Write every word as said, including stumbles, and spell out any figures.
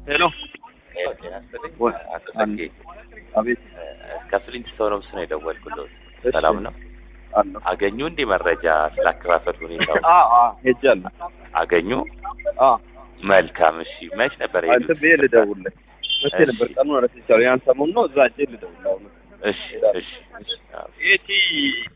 ሄሎ አጥተቂ አቤት ከፍሊንት ስቶንስ ነው የደወልኩልዎት። ሰላም ነው አለሁ። አገኙ እንዴ መረጃ ስላከፋፈል ሁኔታው? አ አ ሄጃለሁ። አገኙ? አ መልካም እሺ። መች ነበር አንተ የሄዱት? ቤት ልደውልልህ መቼ ነበር ቀኑን? ረስቼዋለሁ። ያን ሰሞኑን ነው እዛ ሄጄ ልደውልልህ። እሺ እሺ እሺ። ኤቲ